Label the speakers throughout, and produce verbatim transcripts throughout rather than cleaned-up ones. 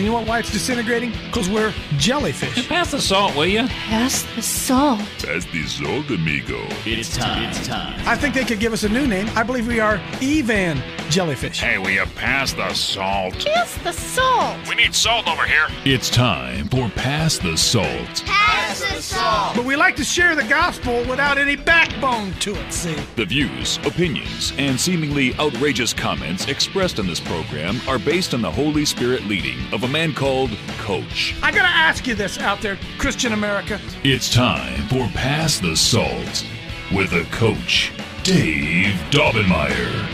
Speaker 1: You know what, why it's disintegrating? Because we're jellyfish.
Speaker 2: Pass the salt, will you?
Speaker 3: Pass the salt.
Speaker 4: Pass the salt, amigo.
Speaker 2: It's time. It's time.
Speaker 1: I think they could give us a new name. I believe we are Evan jellyfish.
Speaker 4: Hey, will you pass the salt?
Speaker 3: Pass the salt.
Speaker 4: We need salt over here. It's time for Pass the Salt.
Speaker 3: Pass the salt.
Speaker 1: But we like to share the gospel without any backbone to it, see?
Speaker 4: The views, opinions, and seemingly outrageous comments expressed in this program are based on the Holy Spirit leading of a man called Coach.
Speaker 1: I gotta ask you this out there, Christian America.
Speaker 4: It's time for Pass the Salt with a coach, Dave Daubenmire.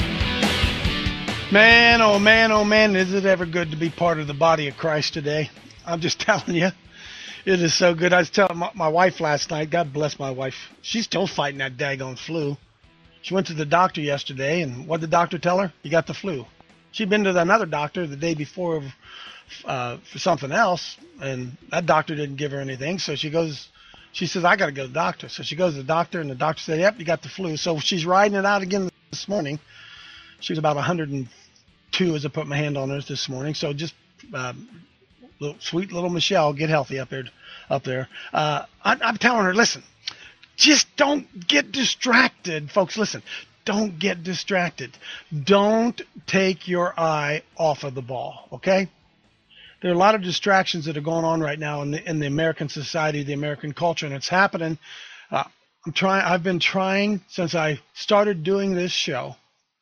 Speaker 1: Man, oh man, oh man, is it ever good to be part of the body of Christ today? I'm just telling you, it is so good. I was telling my, my wife last night, God bless my wife, she's still fighting that daggone flu. She went to the doctor yesterday, and what did the doctor tell her? You got the flu. She'd been to another doctor the day before uh, for something else, and that doctor didn't give her anything, so she goes, she says, I got to go to the doctor. So she goes to the doctor, and the doctor said, yep, you got the flu. So she's riding it out again this morning. She was about one hundred two as I put my hand on her this morning, so just uh, little, sweet little Michelle, get healthy up there. Up there. Uh, I, I'm telling her, listen, just don't get distracted, folks. Listen, don't get distracted. Don't take your eye off of the ball, okay? There are a lot of distractions that are going on right now in the, in the American society, the American culture, and it's happening. Uh, I'm trying. I've been trying since I started doing this show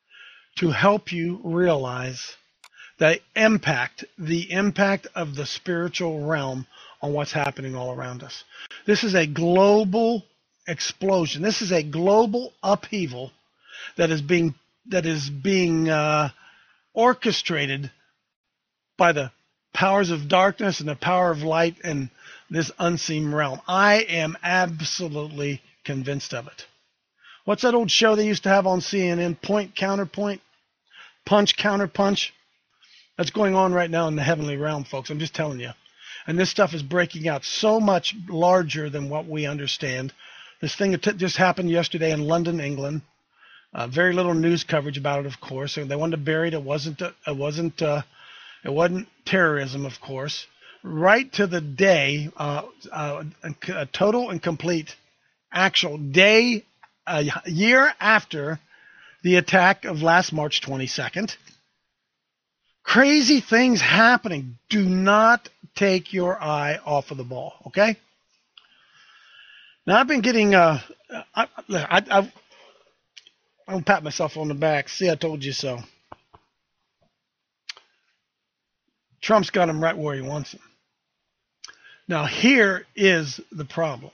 Speaker 1: to help you realize the impact, the impact of the spiritual realm on what's happening all around us. This is a global explosion. This is a global upheaval that is being that is being uh, orchestrated by the powers of darkness and the power of light in this unseen realm. I am absolutely convinced of it. What's that old show they used to have on C N N? Point, counterpoint, punch, counterpunch. That's going on right now in the heavenly realm, folks. I'm just telling you. And this stuff is breaking out so much larger than what we understand. This thing that t- just happened yesterday in London, England. Uh, very little news coverage about it, of course. They wanted to bury it. It wasn't. Uh, it wasn't. Uh, it wasn't terrorism, of course. Right to the day, uh, uh, a total and complete, actual day, a year after the attack of last March twenty-second. Crazy things happening. Do not take your eye off of the ball, okay? Now, I've been getting, uh, I, I, I, I'll pat myself on the back. See, I told you so. Trump's got him right where he wants him. Now, here is the problem.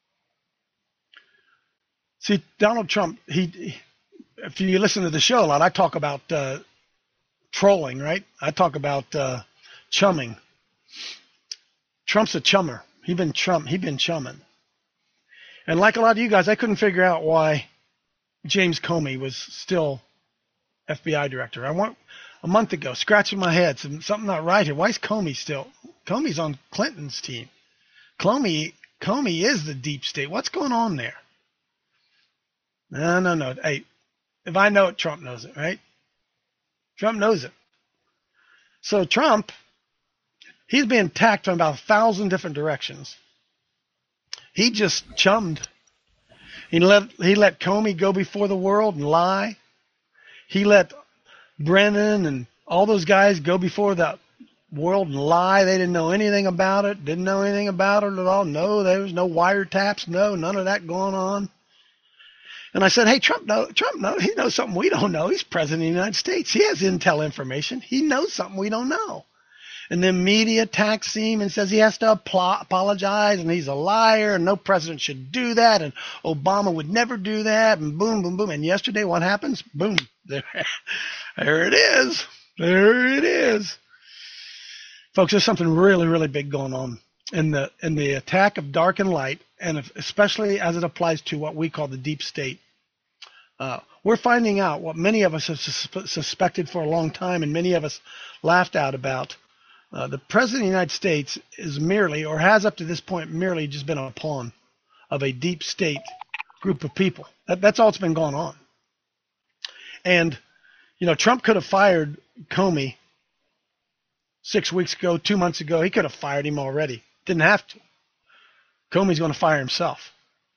Speaker 1: See, Donald Trump, he, if you listen to the show a lot, I talk about uh, trolling, right? I talk about uh, chumming. Trump's a chummer. He been chum. He been chumming. And like a lot of you guys, I couldn't figure out why James Comey was still F B I director. I went a month ago, scratching my head, something not right here. Why is Comey still? Comey's on Clinton's team. Comey, Comey is the deep state. What's going on there? No, no, no. Hey, if I know it, Trump knows it, right? Trump knows it. So Trump, he's being attacked from about a thousand different directions. He just chummed. He let he let Comey go before the world and lie. He let Brennan and all those guys go before the world and lie. They didn't know anything about it. Didn't know anything about it at all. No, there was no wiretaps. No, none of that going on. And I said, hey, Trump, know, Trump knows. He knows something we don't know. He's president of the United States. He has intel information. He knows something we don't know. And then media attacks him and says he has to apologize and he's a liar and no president should do that and Obama would never do that and boom, boom, boom. And yesterday what happens? Boom. There, there it is. There it is. Folks, there's something really, really big going on in the in the attack of dark and light, and if, especially as it applies to what we call the deep state. Uh, we're finding out what many of us have sus- suspected for a long time and many of us laughed out about. Uh, the President of the United States is merely, or has up to this point, merely just been a pawn of a deep state group of people. That, that's all that's been going on. And, you know, Trump could have fired Comey six weeks ago, two months ago, he could have fired him already. Didn't have to. Comey's going to fire himself.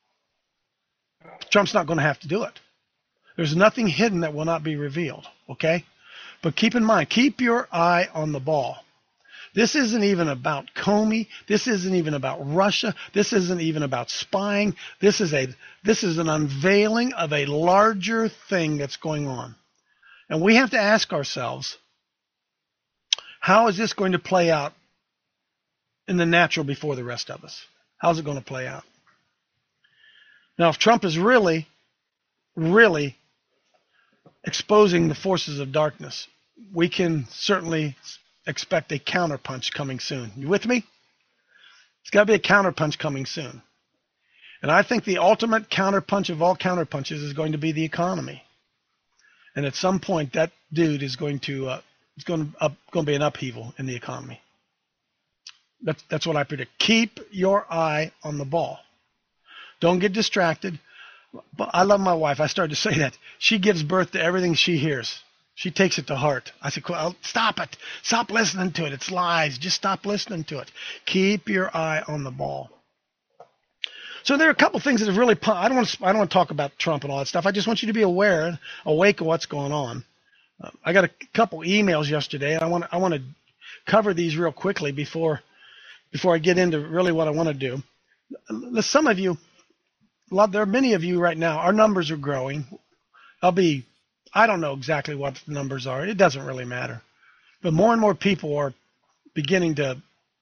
Speaker 1: Trump's not going to have to do it. There's nothing hidden that will not be revealed, okay? But keep in mind, keep your eye on the ball. This isn't even about Comey. This isn't even about Russia. This isn't even about spying. This is a this is an unveiling of a larger thing that's going on. And we have to ask ourselves, how is this going to play out in the natural before the rest of us? How's it going to play out? Now, if Trump is really, really exposing the forces of darkness, we can certainly expect a counterpunch coming soon. You with me? It's got to be a counterpunch coming soon. And I think the ultimate counterpunch of all counterpunches is going to be the economy. And at some point, that dude is going to uh, it's going to, up, going to be an upheaval in the economy. That's that's what I predict. Keep your eye on the ball. Don't get distracted. But I love my wife. I started to say that. She gives birth to everything she hears. She takes it to heart. I said, well, stop it. Stop listening to it. It's lies. Just stop listening to it. Keep your eye on the ball. So there are a couple things that have really. I don't want to. I don't want to talk about Trump and all that stuff. I just want you to be aware and awake of what's going on. Uh, I got a couple emails yesterday, and I want. I want to cover these real quickly before before I get into really what I want to do. Some of you, a lot, there are many of you right now. Our numbers are growing. I'll be. I don't know exactly what the numbers are. It doesn't really matter. But more and more people are beginning to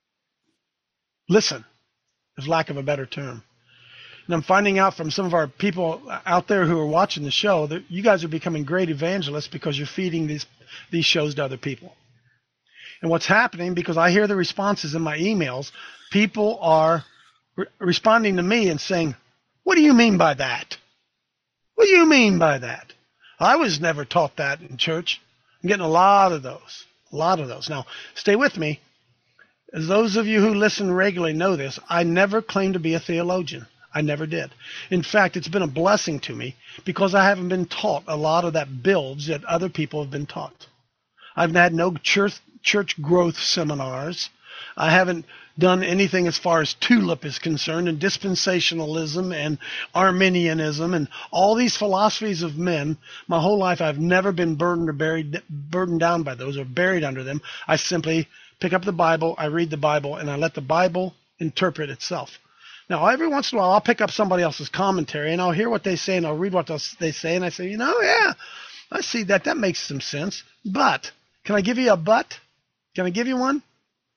Speaker 1: listen, there's lack of a better term. And I'm finding out from some of our people out there who are watching the show that you guys are becoming great evangelists because you're feeding these these shows to other people. And what's happening, because I hear the responses in my emails, people are re- responding to me and saying, what do you mean by that? What do you mean by that? I was never taught that in church. I'm getting a lot of those, a lot of those. Now, stay with me. As those of you who listen regularly know this, I never claimed to be a theologian. I never did. In fact, it's been a blessing to me because I haven't been taught a lot of that bilge that other people have been taught. I've had no church, church growth seminars. I haven't done anything as far as TULIP is concerned, and dispensationalism and Arminianism and all these philosophies of men. My whole life I've never been burdened or buried, burdened down by those or buried under them. I simply pick up the Bible, I read the Bible, and I let the Bible interpret itself. Now, every once in a while, I'll pick up somebody else's commentary, and I'll hear what they say, and I'll read what they say, and I say, you know, yeah, I see that. That makes some sense. But, can I give you a but? Can I give you one?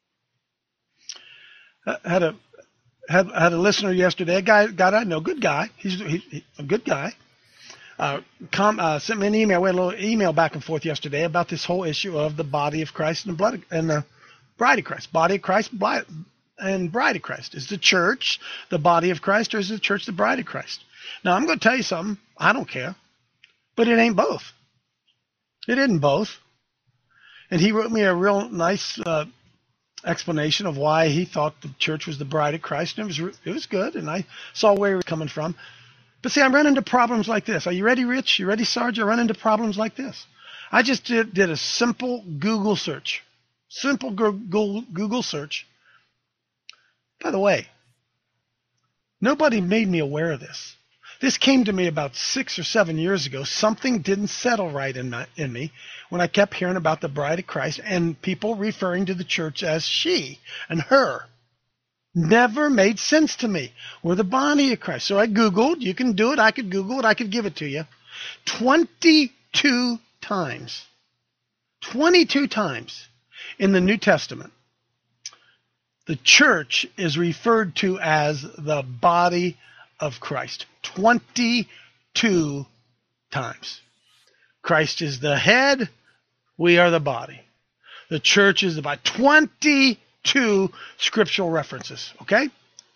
Speaker 1: I had a had had a listener yesterday, a guy, guy I know, good guy. He's he, he, a good guy. Uh, com, uh, sent me an email. We had a little email back and forth yesterday about this whole issue of the body of Christ and the blood of, and the bride of Christ. Body of Christ, bride, and bride of Christ. Is the church the body of Christ, or is the church the bride of Christ? Now, I'm going to tell you something. I don't care, but it ain't both. It isn't both. And he wrote me a real nice uh, explanation of why he thought the church was the bride of Christ, and it was it was good, and I saw where he was coming from. But see, I run into problems like this. Are you ready, Rich? You ready, Sarge? I run into problems like this. I just did, did a simple Google search. Simple Google, Google search. By the way, nobody made me aware of this. This came to me about six or seven years ago. Something didn't settle right in, my, in me when I kept hearing about the bride of Christ and people referring to the church as she and her. Never made sense to me. We're the body of Christ. So I Googled. You can do it. I could Google it. I could give it to you. twenty-two times. twenty-two times in the New Testament, the church is referred to as the body of Christ. twenty-two times. Christ is the head. We are the body. The church is the body. twenty-two scriptural references. Okay?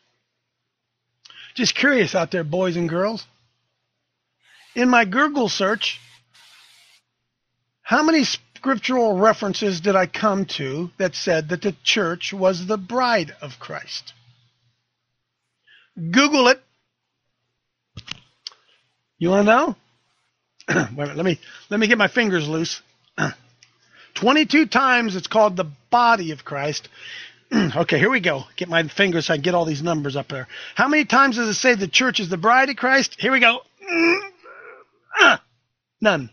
Speaker 1: Just curious out there, boys and girls. In my Google search, how many scriptural references did I come to that said that the church was the bride of Christ? Google it. You want to know? Wait a minute, let me let me get my fingers loose. twenty-two times it's called the body of Christ. Okay, here we go. Get my fingers so I can get all these numbers up there. How many times does it say the church is the bride of Christ? Here we go. None.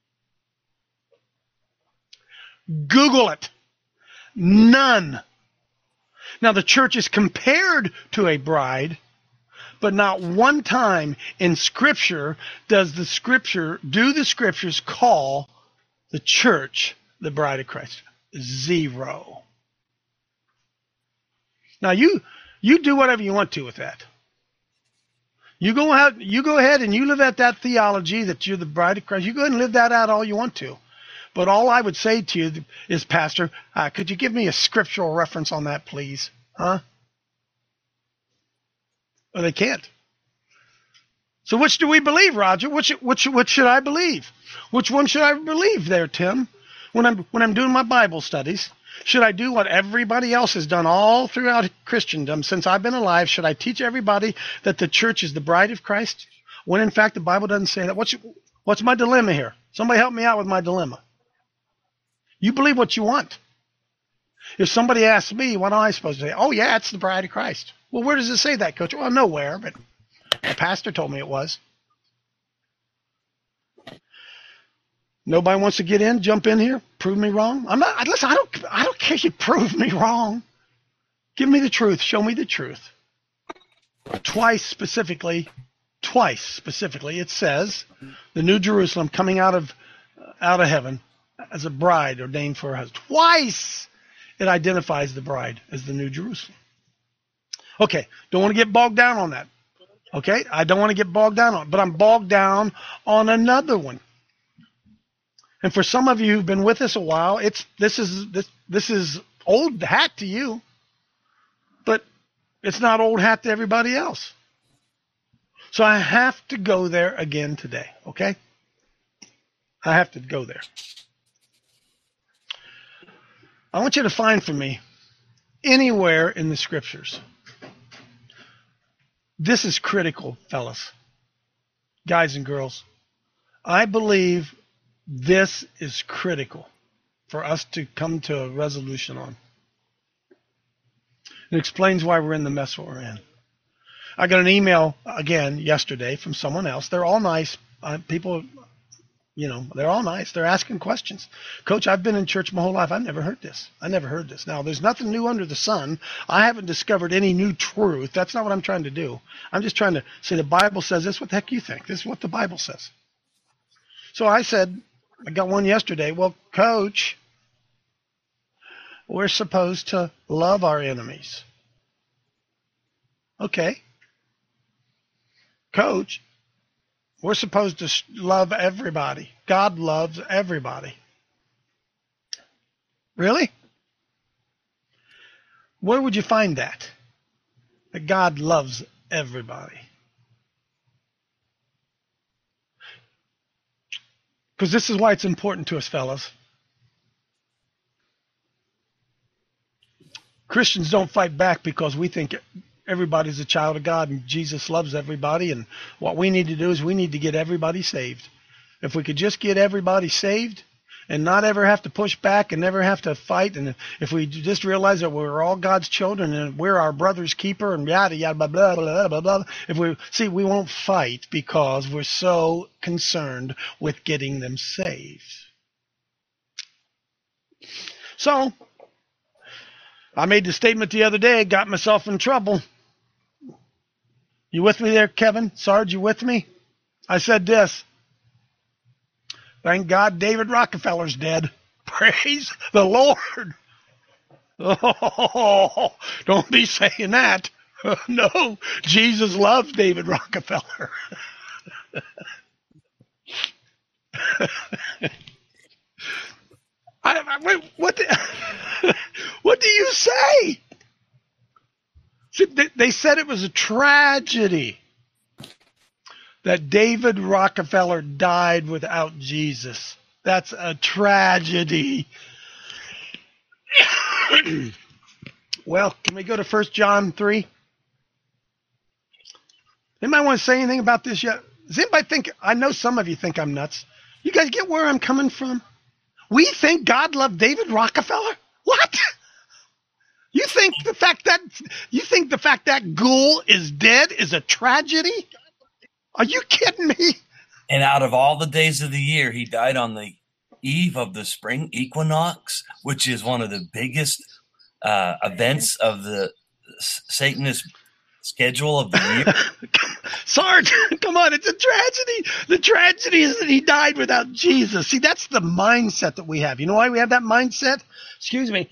Speaker 1: Google it. None. Now, the church is compared to a bride, but not one time in Scripture does the Scripture, do the Scriptures call the church the bride of Christ. Zero. Now, you you do whatever you want to with that. You go out, you go ahead and you live out that theology that you're the bride of Christ. You go ahead and live that out all you want to. But all I would say to you is, Pastor, uh, could you give me a scriptural reference on that, please? Huh? Well, they can't. So which do we believe, Roger? Which which which should I believe? Which one should I believe there, Tim? When I'm when I'm doing my Bible studies, should I do what everybody else has done all throughout Christendom since I've been alive? Should I teach everybody that the church is the bride of Christ? When in fact the Bible doesn't say that. What's what's my dilemma here? Somebody help me out with my dilemma. You believe what you want. If somebody asks me, what am I supposed to say? Oh, yeah, it's the bride of Christ. Well, where does it say that, Coach? Well, nowhere, but the pastor told me it was. Nobody wants to get in, jump in here, prove me wrong? I'm not. Listen, I don't. I don't care if you prove me wrong. Give me the truth. Show me the truth. Twice specifically, twice specifically, it says the New Jerusalem coming out of out of heaven as a bride ordained for her husband. Twice it identifies the bride as the New Jerusalem. Okay, don't want to get bogged down on that. Okay, I don't want to get bogged down on it, but I'm bogged down on another one. And for some of you who've been with us a while, it's this is this this is old hat to you, but it's not old hat to everybody else. So I have to go there again today, okay? I have to go there. I want you to find for me anywhere in the Scriptures. This is critical, fellas, guys and girls. I believe this is critical for us to come to a resolution on. It explains why we're in the mess we're in. I got an email again yesterday from someone else. They're all nice uh, people. You know, they're all nice. They're asking questions. Coach, I've been in church my whole life. I've never heard this. I never heard this. Now, there's nothing new under the sun. I haven't discovered any new truth. That's not what I'm trying to do. I'm just trying to say the Bible says this. What the heck you think? This is what the Bible says. So I said, I got one yesterday. Well, Coach, we're supposed to love our enemies. Okay. Coach, we're supposed to love everybody. God loves everybody. Really? Where would you find that? That God loves everybody. Because this is why it's important to us, fellas. Christians don't fight back because we think everybody's a child of God and Jesus loves everybody, and what we need to do is we need to get everybody saved. If we could just get everybody saved and not ever have to push back and never have to fight, and if we just realize that we're all God's children and we're our brother's keeper and yada yada blah blah blah blah blah, if we see, we won't fight because we're so concerned with getting them saved. So I made the statement the other day, got myself in trouble. You with me there, Kevin? Sarge, you with me? I said this. Thank God David Rockefeller's dead. Praise the Lord. Oh, don't be saying that. No, Jesus loves David Rockefeller. I, I, wait, what, the, what do you say? See, they, they said it was a tragedy that David Rockefeller died without Jesus. That's a tragedy. Well, can we go to First John three? Anybody want to say anything about this yet? Does anybody think, I know some of you think I'm nuts. You guys get where I'm coming from? We think God loved David Rockefeller? What? You think the fact that you think the fact that Ghoul is dead is a tragedy? Are you kidding me?
Speaker 5: And out of all the days of the year, he died on the eve of the spring equinox, which is one of the biggest uh, events of the Satanist schedule of the year.
Speaker 1: Sarge, come on, it's a tragedy. The tragedy is that he died without Jesus. See, that's the mindset that we have. You know why we have that mindset? Excuse me.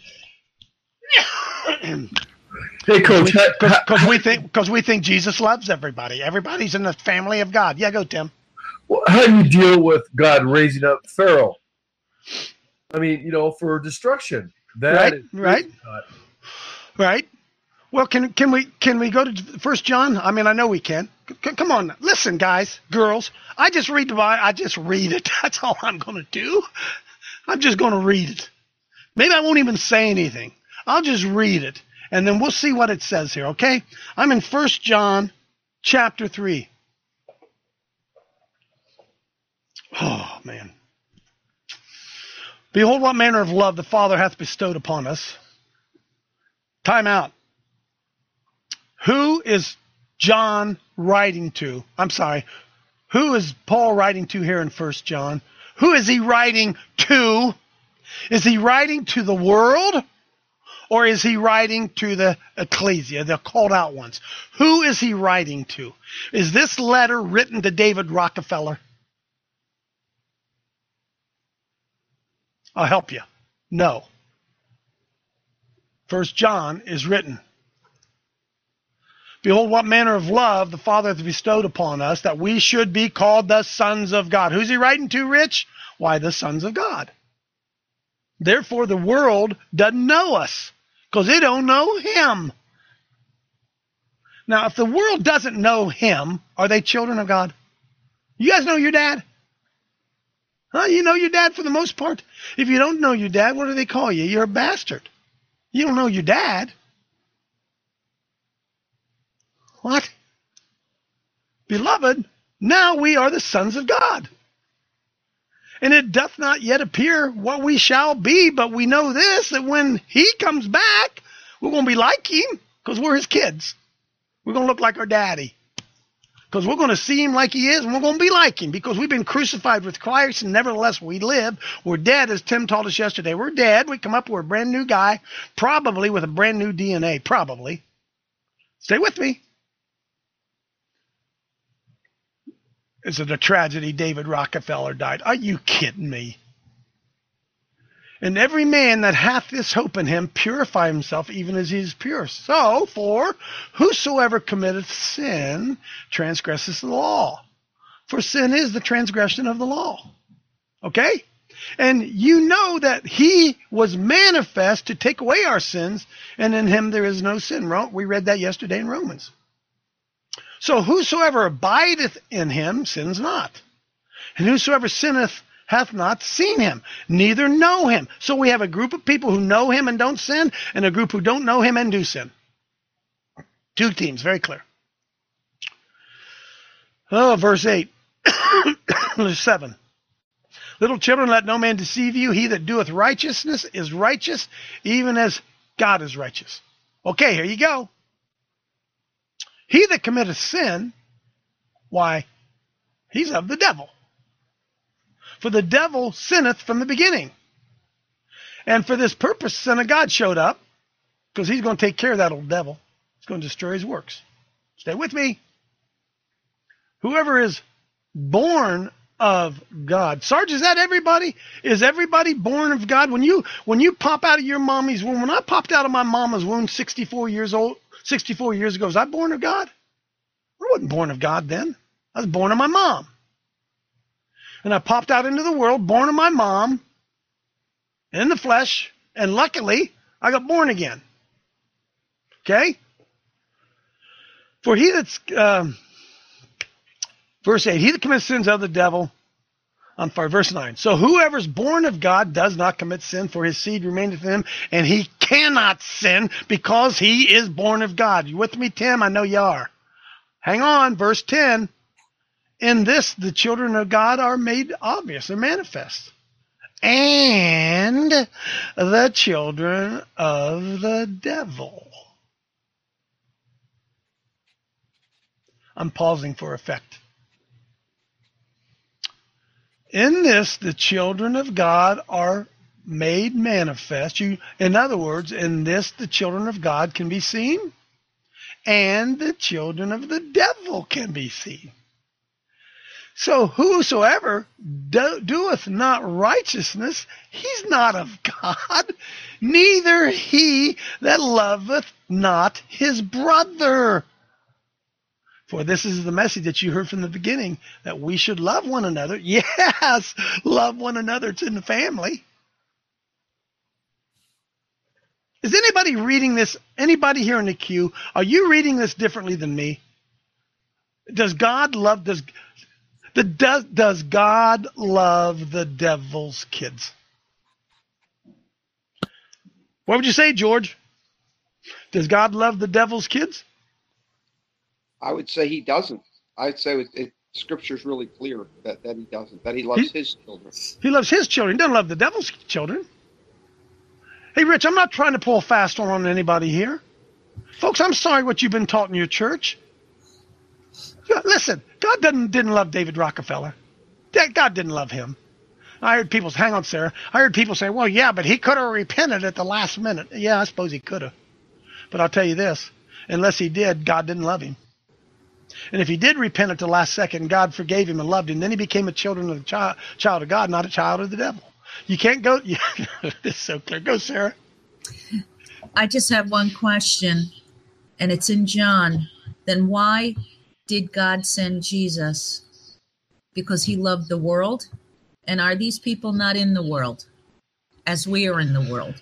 Speaker 6: Hey, Coach.
Speaker 1: Because we think because we think Jesus loves everybody. Everybody's in the family of God. Yeah, go, Tim.
Speaker 6: Well, how do you deal with God raising up Pharaoh? I mean, you know, for destruction. That
Speaker 1: right,
Speaker 6: is
Speaker 1: right, right. Well, can can we can we go to First John? I mean, I know we can. C- come on, listen, guys, girls. I just read the Bible. I just read it. That's all I'm going to do. I'm just going to read it. Maybe I won't even say anything. I'll just read it, and then we'll see what it says here. Okay? I'm in First John, chapter three. Oh man! Behold, what manner of love the Father hath bestowed upon us. Time out. Who is John writing to? I'm sorry. Who is Paul writing to here in First John? Who is he writing to? Is he writing to the world? Or is he writing to the ecclesia, the called out ones? Who is he writing to? Is this letter written to David Rockefeller? I'll help you. No. First John is written. Behold, what manner of love the Father hath bestowed upon us, that we should be called the sons of God. Who's he writing to, Rich? Why, the sons of God. Therefore, the world doesn't know us, because they don't know him. Now, if the world doesn't know him, are they children of God? You guys know your dad? Huh? You know your dad for the most part? If you don't know your dad, what do they call you? You're a bastard. You don't know your dad. What? Beloved, now we are the sons of God. And it doth not yet appear what we shall be, but we know this, that when he comes back, we're going to be like him, because we're his kids. We're going to look like our daddy, because we're going to see him like he is, and we're going to be like him, because we've been crucified with Christ, and nevertheless we live. We're dead, as Tim told us yesterday. We're dead. We come up, we're a brand new guy, probably with a brand new D N A, probably. Stay with me. Is it a tragedy David Rockefeller died? Are you kidding me? And every man that hath this hope in him purify himself even as he is pure. So, for whosoever committeth sin transgresseth the law. For sin is the transgression of the law. Okay? And you know that he was manifest to take away our sins, and in him there is no sin. We read that yesterday in Romans. So whosoever abideth in him sins not. And whosoever sinneth hath not seen him, neither know him. So we have a group of people who know him and don't sin, and a group who don't know him and do sin. Two teams, very clear. Oh, verse eight. Verse seven. Little children, let no man deceive you. He that doeth righteousness is righteous, even as God is righteous. Okay, here you go. He that committeth sin, why, he's of the devil. For the devil sinneth from the beginning. And for this purpose, the Son of God showed up, because he's going to take care of that old devil. He's going to destroy his works. Stay with me. Whoever is born of God. Sarge, is that everybody? Is everybody born of God? When you when you pop out of your mommy's womb, when I popped out of my mama's womb sixty-four years old, sixty-four years ago, was I born of God? I wasn't born of God then. I was born of my mom. And I popped out into the world, born of my mom, in the flesh, and luckily, I got born again. Okay? For he that's, um, verse eight, he that commits sins of the devil, I'm sorry, verse nine. So whoever's born of God does not commit sin, for his seed remaineth in him, and he cannot sin because he is born of God. You with me, Tim? I know you are. Hang on, verse ten. In this, the children of God are made obvious, they're manifest. and the children of the devil. I'm pausing for effect. In this, the children of God are made manifest. You, in other words, in this, the children of God can be seen, and the children of the devil can be seen. So whosoever do, doeth not righteousness, he's not of God, neither he that loveth not his brother. For this is the message that you heard from the beginning, that we should love one another. Yes, love one another. It's in the family. Is anybody reading this? Anybody here in the queue? Are you reading this differently than me? Does God love, does, the, does, does God love the devil's kids? What would you say, George? Does God love the devil's kids?
Speaker 7: I would say he doesn't. I'd say it, it, Scripture's really clear that, that he doesn't, that he loves he, his children.
Speaker 1: He loves his children. He doesn't love the devil's children. Hey, Rich, I'm not trying to pull a fast one on anybody here. Folks, I'm sorry what you've been taught in your church. Listen, God didn't, didn't love David Rockefeller. God didn't love him. I heard people, hang on, Sarah. I heard people say, well, yeah, but he could have repented at the last minute. Yeah, I suppose he could have. But I'll tell you this, unless he did, God didn't love him. And if he did repent at the last second, God forgave him and loved him, then he became a children of the child, child of God, not a child of the devil. You can't go. Yeah, it's so clear. Go, Sarah.
Speaker 8: I just have one question, and it's in John. Then why did God send Jesus? Because he loved the world? And are these people not in the world, as we are in the world?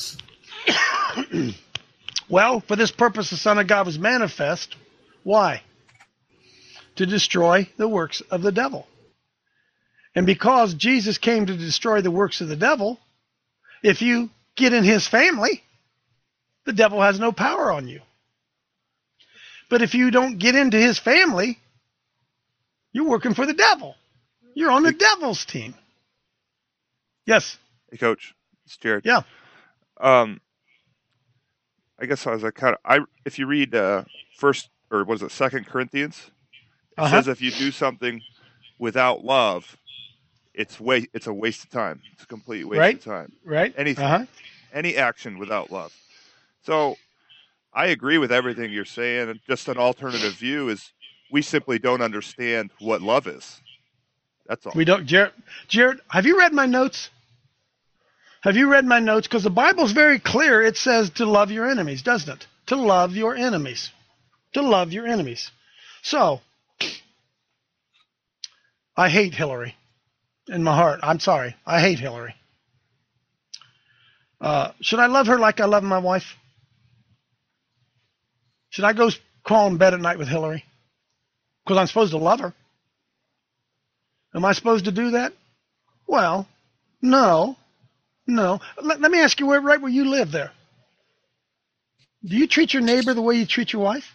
Speaker 1: Well, for this purpose the Son of God was manifest. Why? To destroy the works of the devil. And because Jesus came to destroy the works of the devil, if you get in his family, the devil has no power on you. But if you don't get into his family, you're working for the devil. You're on the hey, devil's team. Yes.
Speaker 9: Hey, Coach. It's Jared.
Speaker 1: Yeah.
Speaker 9: Um, I guess I was like, kind of, I if you read uh, first or was it Second Corinthians, it uh-huh. says if you do something without love, it's wa- It's a waste of time. It's a complete waste
Speaker 1: right.
Speaker 9: of time.
Speaker 1: Right.
Speaker 9: Anything,
Speaker 1: uh-huh.
Speaker 9: any action without love. So I agree with everything you're saying. Just an alternative view is we simply don't understand what love is. That's all.
Speaker 1: We don't, Jared. Jared, have you read my notes? Have you read my notes? Because the Bible's very clear. It says to love your enemies, doesn't it? To love your enemies. To love your enemies. So, I hate Hillary in my heart. I'm sorry. I hate Hillary. Uh, should I love her like I love my wife? Should I go crawl in bed at night with Hillary? Because I'm supposed to love her. Am I supposed to do that? Well, no. No. Let, let me ask you, where, right where you live there. Do you treat your neighbor the way you treat your wife?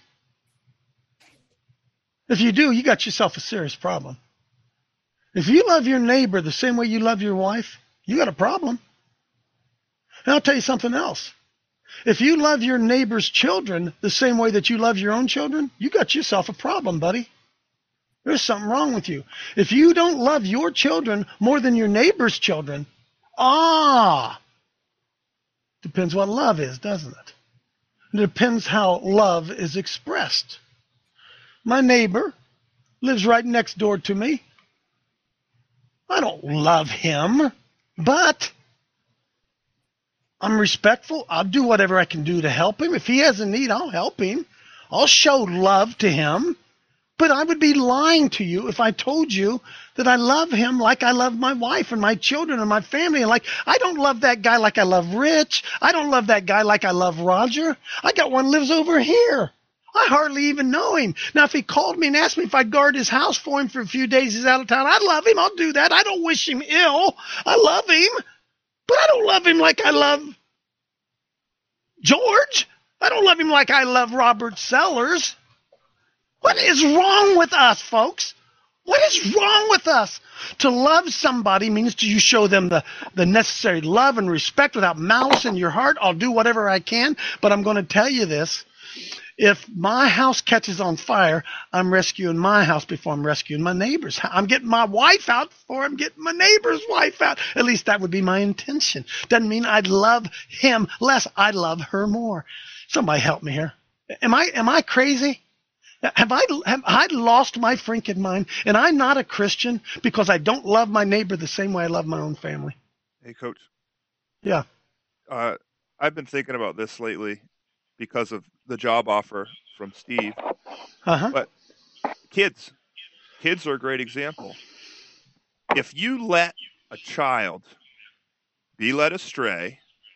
Speaker 1: If you do, you got yourself a serious problem. If you love your neighbor the same way you love your wife, you got a problem. And I'll tell you something else. If you love your neighbor's children the same way that you love your own children, you got yourself a problem, buddy. There's something wrong with you. If you don't love your children more than your neighbor's children, ah, depends what love is, doesn't it? It depends how love is expressed. My neighbor lives right next door to me. I don't love him, but I'm respectful. I'll do whatever I can do to help him. If he has a need, I'll help him. I'll show love to him. But I would be lying to you if I told you that I love him like I love my wife and my children and my family. And like, I don't love that guy like I love Rich. I don't love that guy like I love Roger. I got one lives over here. I hardly even know him. Now, if he called me and asked me if I'd guard his house for him for a few days, he's out of town, I'd love him. I'll do that. I don't wish him ill. I love him. But I don't love him like I love George. I don't love him like I love Robert Sellers. What is wrong with us, folks? What is wrong with us? To love somebody means to you show them the, the necessary love and respect without malice in your heart. I'll do whatever I can, but I'm going to tell you this. If my house catches on fire, I'm rescuing my house before I'm rescuing my neighbor's. I'm getting my wife out before I'm getting my neighbor's wife out. At least that would be my intention. Doesn't mean I'd love him less. I love her more. Somebody help me here. Am I am I crazy? Have I have I lost my freaking mind? And I'm not a Christian because I don't love my neighbor the same way I love my own family.
Speaker 9: Hey, Coach.
Speaker 1: Yeah.
Speaker 9: Uh, I've been thinking about this lately because of the job offer from Steve.
Speaker 1: Uh-huh.
Speaker 9: But kids, kids are a great example. If you let a child be led astray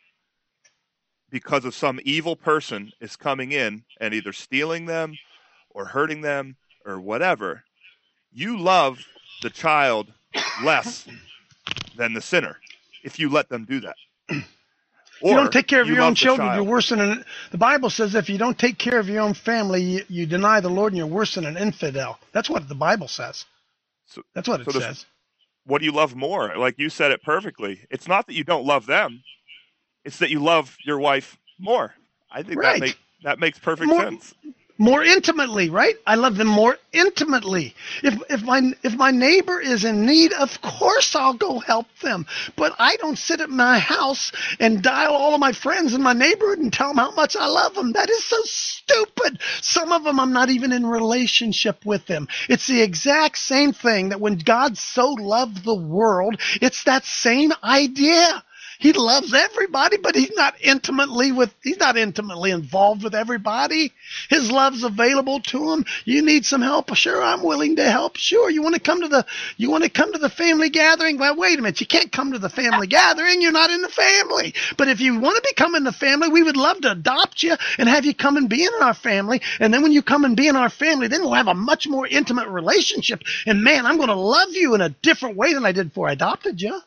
Speaker 9: because of some evil person is coming in and either stealing them or hurting them or whatever, you love the child less than the sinner if you let them do that.
Speaker 1: If you don't take care of
Speaker 9: you
Speaker 1: your own
Speaker 9: love the
Speaker 1: children,
Speaker 9: child.
Speaker 1: you're worse than an, the Bible says if you don't take care of your own family, you, you deny the Lord and you're worse than an infidel. That's what the Bible says.
Speaker 9: So,
Speaker 1: That's what it
Speaker 9: so
Speaker 1: says.
Speaker 9: What do you love more? Like you said it perfectly. It's not that you don't love them. It's that you love your wife more. I think
Speaker 1: Right.
Speaker 9: that, make, that makes perfect
Speaker 1: More-
Speaker 9: sense.
Speaker 1: More intimately, right? I love them more intimately. If if my if my neighbor is in need, of course I'll go help them. But I don't sit at my house and dial all of my friends in my neighborhood and tell them how much I love them. That is so stupid. Some of them I'm not even in relationship with them. It's the exact same thing that when God so loved the world, it's that same idea. He loves everybody, but he's not intimately with, he's not intimately involved with everybody. His love's available to him. You need some help? Sure, I'm willing to help. Sure. You want to come to the, you want to come to the family gathering? Well, wait a minute. You can't come to the family gathering. You're not in the family. But if you want to become in the family, we would love to adopt you and have you come and be in our family. And then when you come and be in our family, then we'll have a much more intimate relationship. And man, I'm going to love you in a different way than I did before I adopted you.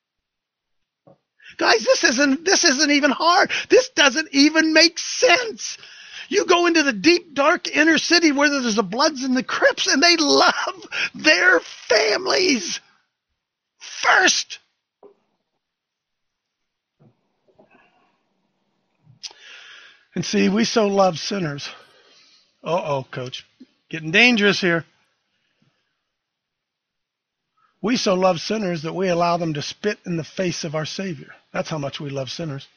Speaker 1: Guys, this isn't this isn't even hard. This doesn't even make sense. You go into the deep, dark inner city where there's the Bloods and the Crips, and they love their families first. And see, we so love sinners. Uh-oh, Coach. Getting dangerous here. We so love sinners that we allow them to spit in the face of our Savior. That's how much we love sinners.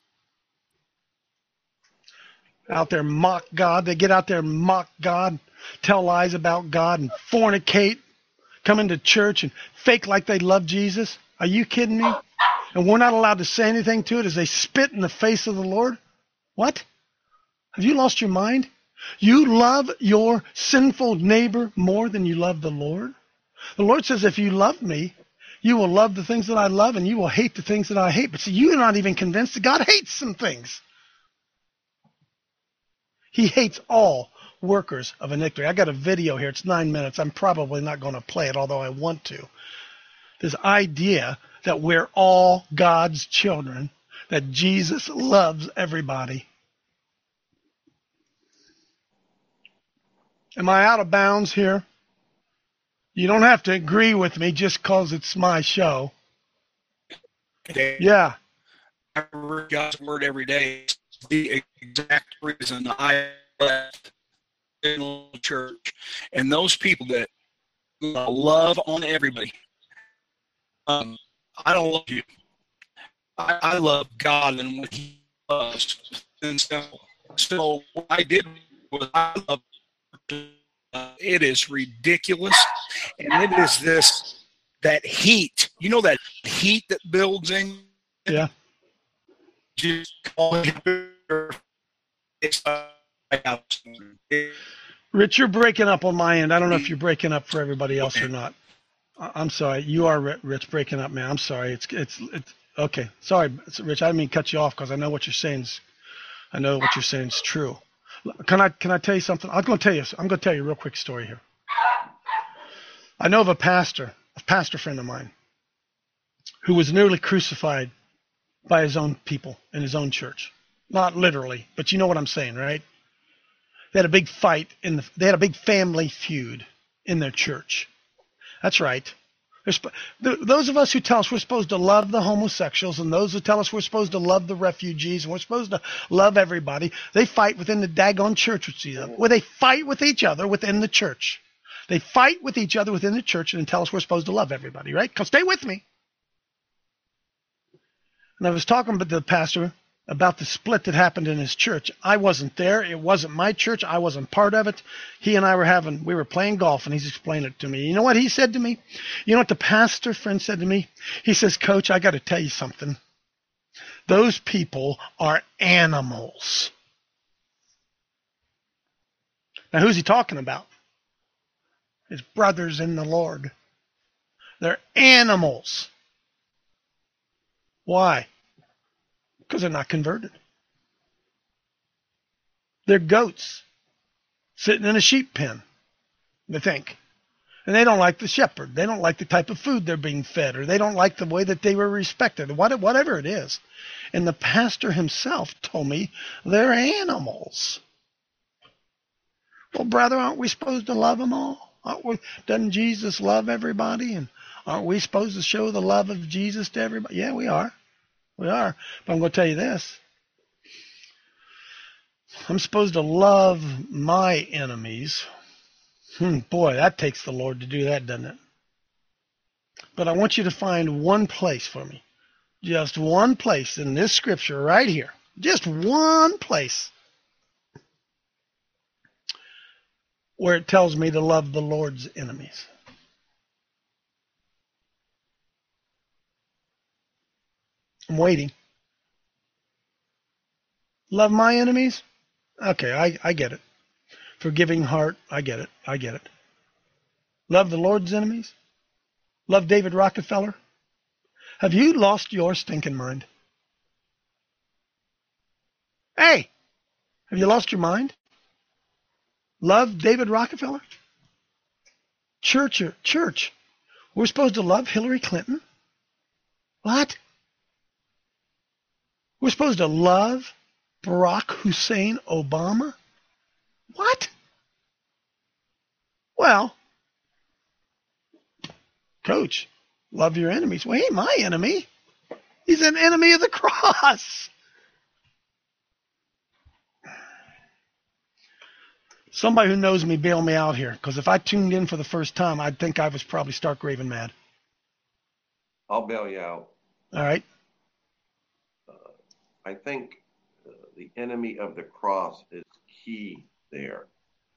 Speaker 1: Out there mock God. They get out there and mock God, tell lies about God, and fornicate, come into church and fake like they love Jesus. Are you kidding me? And we're not allowed to say anything to it as they spit in the face of the Lord? What? Have you lost your mind? You love your sinful neighbor more than you love the Lord? The Lord says, if you love me, you will love the things that I love and you will hate the things that I hate. But see, you're not even convinced that God hates some things. He hates all workers of iniquity. I got a video here. It's nine minutes. I'm probably not going to play it, although I want to. This idea that we're all God's children, that Jesus loves everybody. Am I out of bounds here? You don't have to agree with me just because it's my show. Yeah.
Speaker 10: I read God's word every day. It's the exact reason I left the church. And those people that love on everybody, um, I don't love you. I, I love God and what he loves. And so, so what I did was I love Uh, it is ridiculous, and it is this that heat. You know that heat that builds in.
Speaker 1: Yeah.
Speaker 10: Just it's uh,
Speaker 1: Rich, you're breaking up on my end. I don't know if you're breaking up for everybody else or not. I- I'm sorry. You are, Rich, breaking up, man. I'm sorry. It's it's it's okay. Sorry, Rich. I didn't mean to cut you off because I know what you're saying is, I know what you're saying is true. Can I can I tell you something? I'm going to tell you. I'm going to tell you a real quick story here. I know of a pastor, a pastor friend of mine, who was nearly crucified by his own people in his own church. Not literally, but you know what I'm saying, right? They had a big fight in the. They had a big family feud in their church. That's right. There's, th- those of us who tell us we're supposed to love the homosexuals, and those who tell us we're supposed to love the refugees, and we're supposed to love everybody, they fight within the daggone church with each other. Well, they fight with each other within the church. They fight with each other within the church and tell us we're supposed to love everybody, right? Come stay with me. And I was talking to the pastor about the split that happened in his church. I wasn't there. It wasn't my church. I wasn't part of it. He and I were having, we were playing golf, and he's explaining it to me. You know what he said to me? You know what the pastor friend said to me? He says, Coach, I got to tell you something. Those people are animals. Now, who's he talking about? His brothers in the Lord. They're animals. Why? Because they're not converted. They're goats sitting in a sheep pen, they think. And they don't like the shepherd. They don't like the type of food they're being fed, or they don't like the way that they were respected, whatever it is. And the pastor himself told me they're animals. Well, brother, aren't we supposed to love them all? Aren't we, doesn't Jesus love everybody? And aren't we supposed to show the love of Jesus to everybody? Yeah, we are. We are. But I'm going to tell you this. I'm supposed to love my enemies. Hmm, boy, that takes the Lord to do that, doesn't it? But I want you to find one place for me. Just one place in this scripture right here. Just one place where it tells me to love the Lord's enemies. I'm waiting. Love my enemies? Okay, I, I get it. Forgiving heart, I get it. I get it. Love the Lord's enemies? Love David Rockefeller? Have you lost your stinking mind? Hey, have you lost your mind? Love David Rockefeller? Church, church. We're supposed to love Hillary Clinton? What? We're supposed to love Barack Hussein Obama? What? Well, Coach, love your enemies. Well, he ain't my enemy. He's an enemy of the cross. Somebody who knows me bail me out here, because if I tuned in for the first time, I'd think I was probably stark raving mad.
Speaker 11: I'll bail you out.
Speaker 1: All right.
Speaker 11: Uh, I think uh, the enemy of the cross is key there.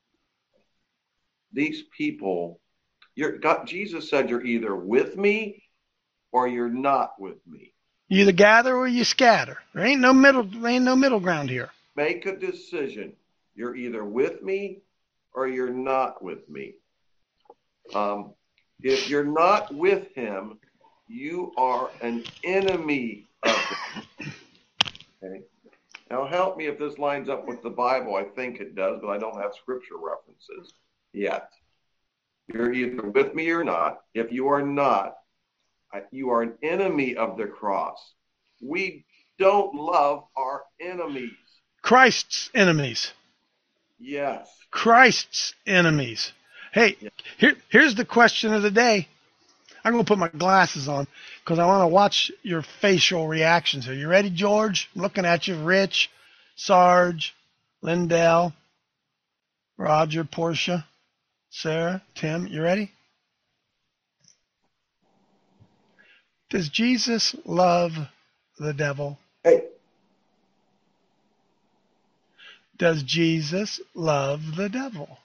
Speaker 11: These people, you're, God, Jesus said you're either with me or you're not with me.
Speaker 1: You either gather or you scatter. There ain't no middle. There ain't no middle ground here.
Speaker 11: Make a decision. You're either with me or you're not with me. Um, if you're not with him, you are an enemy of him. Okay? Now help me if this lines up with the Bible. I think it does, but I don't have scripture references yet. You're either with me or not. If you are not, you are an enemy of the cross. We don't love our enemies.
Speaker 1: Christ's enemies.
Speaker 11: Yes.
Speaker 1: Christ's enemies. Hey, yes. here, here's the question of the day. I'm going to put my glasses on because I want to watch your facial reactions. Are you ready, George? I'm looking at you, Rich, Sarge, Lindell, Roger, Portia, Sarah, Tim. You ready? Does Jesus love the devil?
Speaker 11: Hey.
Speaker 1: Does Jesus love the devil?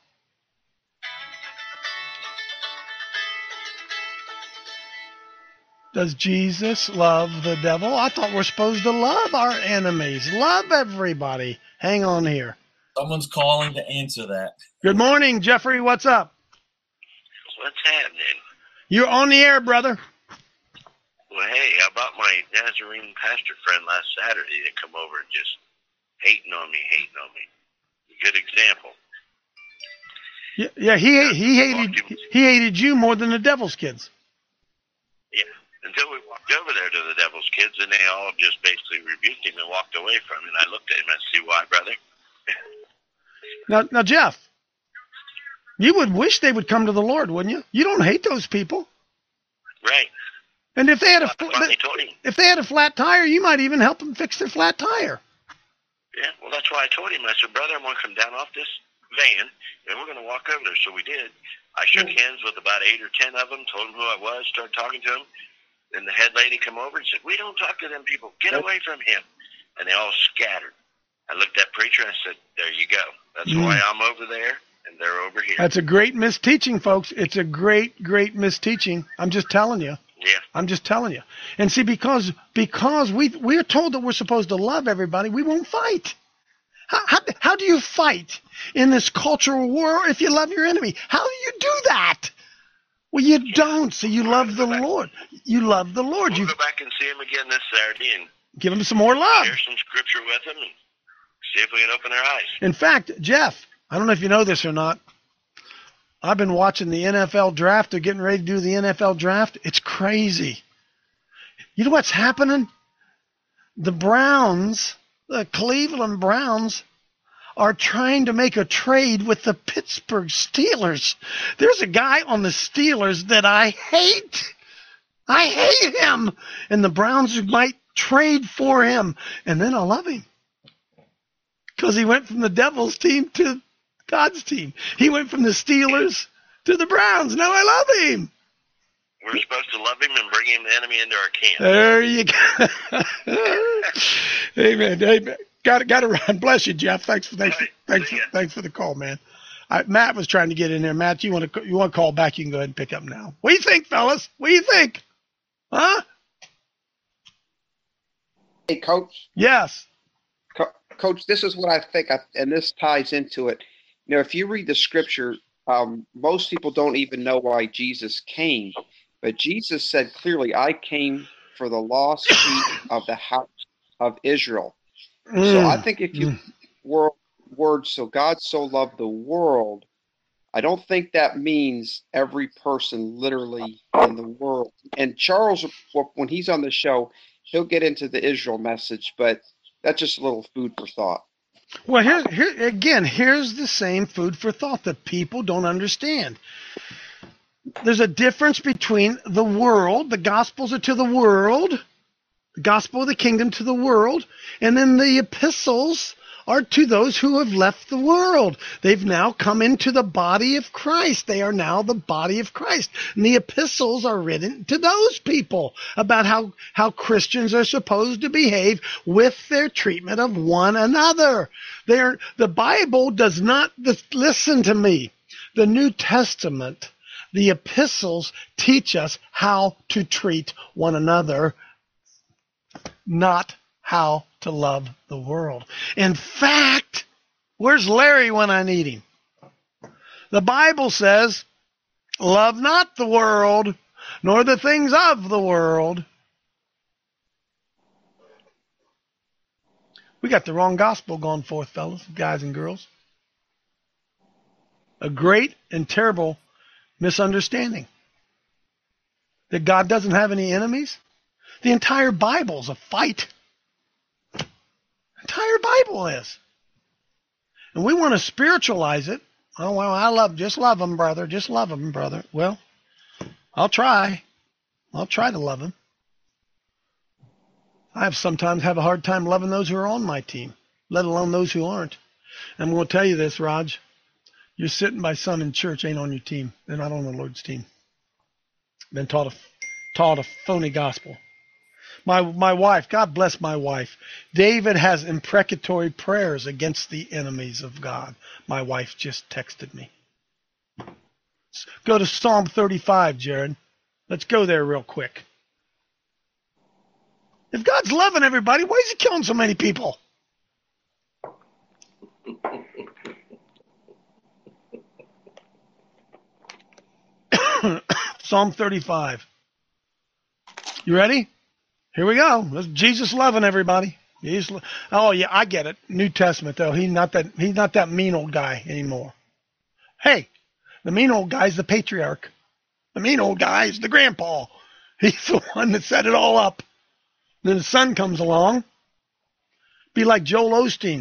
Speaker 1: Does Jesus love the devil? I thought we're supposed to love our enemies. Love everybody. Hang on here.
Speaker 5: Someone's calling to answer that.
Speaker 1: Good morning, Jeffrey. What's up?
Speaker 12: What's happening?
Speaker 1: You're on the air, brother.
Speaker 12: Well, hey, how about my Nazarene pastor friend last Saturday that come over and just hating on me, hating on me. A good example.
Speaker 1: Yeah, yeah he he hated he hated you more than the devil's kids.
Speaker 12: Yeah, until we walked over there to the devil's kids, and they all just basically rebuked him and walked away from him. And I looked at him and I said, "See why, brother?"
Speaker 1: Now, now, Jeff, You would wish they would come to the Lord, wouldn't you? You don't hate those people.
Speaker 12: Right.
Speaker 1: And if they had a
Speaker 12: I finally told him.
Speaker 1: if they had a flat tire, you might even help them fix their flat tire.
Speaker 12: Yeah, well, that's why I told him. I said, brother, I'm going to come down off this van, and we're going to walk over there. So we did. I shook hands with about eight or ten of them, told them who I was, started talking to them. Then the head lady come over and said, we don't talk to them people. Get away from him. And they all scattered. I looked at preacher and I said, there you go. That's
Speaker 1: Mm.
Speaker 12: why I'm over there, and they're over here.
Speaker 1: That's a great misteaching, folks. It's a great, great misteaching. I'm just telling you.
Speaker 12: Yeah.
Speaker 1: I'm just telling you. And see, because because we we're told that we're supposed to love everybody, we won't fight. How, how, how do you fight in this cultural war if you love your enemy? How do you do that? Well, you yeah. don't. So you love the Lord. You love the Lord.
Speaker 12: We'll
Speaker 1: you
Speaker 12: go back and see him again this Saturday and
Speaker 1: give him some more love.
Speaker 12: Share some scripture with him and see if we can open their eyes.
Speaker 1: In fact, Jeff, I don't know if you know this or not. I've been watching the N F L draft. They're getting ready to do the N F L draft. It's crazy. You know what's happening? The Browns, the Cleveland Browns, are trying to make a trade with the Pittsburgh Steelers. There's a guy on the Steelers that I hate. I hate him. And the Browns might trade for him. And then I'll love him. Because he went from the Devils team to God's team. He went from the Steelers to the Browns. Now I love him.
Speaker 12: We're supposed to love him and bring him the enemy into our camp.
Speaker 1: There you go. Amen. Amen. Got got to run. Bless you, Jeff. Thanks for thanks for, thanks for, thanks for the call, man. I, Matt was trying to get in there. Matt, you want to you want to call back? You can go ahead and pick up now. What do you think, fellas? What do you think? Huh?
Speaker 7: Hey, Coach.
Speaker 1: Yes.
Speaker 7: Co- Coach, this is what I think, I, and this ties into it. You know, if you read the scripture, um, most people don't even know why Jesus came. But Jesus said clearly, I came for the lost sheep of the house of Israel. Mm. So I think if you mm. word, word, so God so loved the world, I don't think that means every person literally in the world. And Charles, when he's on the show, he'll get into the Israel message, but that's just a little food for thought.
Speaker 1: Well, here, here again, here's the same food for thought that people don't understand. There's a difference between the world, the Gospels are to the world, the gospel of the kingdom to the world, and then the epistles are to those who have left the world. They've now come into the body of Christ. They are now the body of Christ. And the epistles are written to those people about how, how Christians are supposed to behave with their treatment of one another. They're, the Bible does not, listen to me, the New Testament, the epistles teach us how to treat one another, not how to love the world. In fact, where's Larry when I need him? The Bible says, love not the world, nor the things of the world. We got the wrong gospel going forth, fellas, guys and girls. A great and terrible misunderstanding. That God doesn't have any enemies. The entire Bible's a fight. The entire Bible is. And we want to spiritualize it. Oh, well, I love, just love them, brother. Just love them, brother. Well, I'll try. I'll try to love them. I have sometimes have a hard time loving those who are on my team, let alone those who aren't. And I'm going to tell you this, Raj. You're sitting by son in church ain't on your team. They're not on the Lord's team. Been taught a, taught a phony gospel. My my wife, God bless my wife. David has imprecatory prayers against the enemies of God. My wife just texted me. Let's go to Psalm thirty-five, Jared. Let's go there real quick. If God's loving everybody, why is he killing so many people? Psalm thirty-five. You ready? Here we go. That's Jesus loving everybody. He's, oh yeah, I get it. New Testament though. He's not that. He's not that mean old guy anymore. Hey, the mean old guy's the patriarch. The mean old guy's the grandpa. He's the one that set it all up. Then the son comes along. Be like Joel Osteen.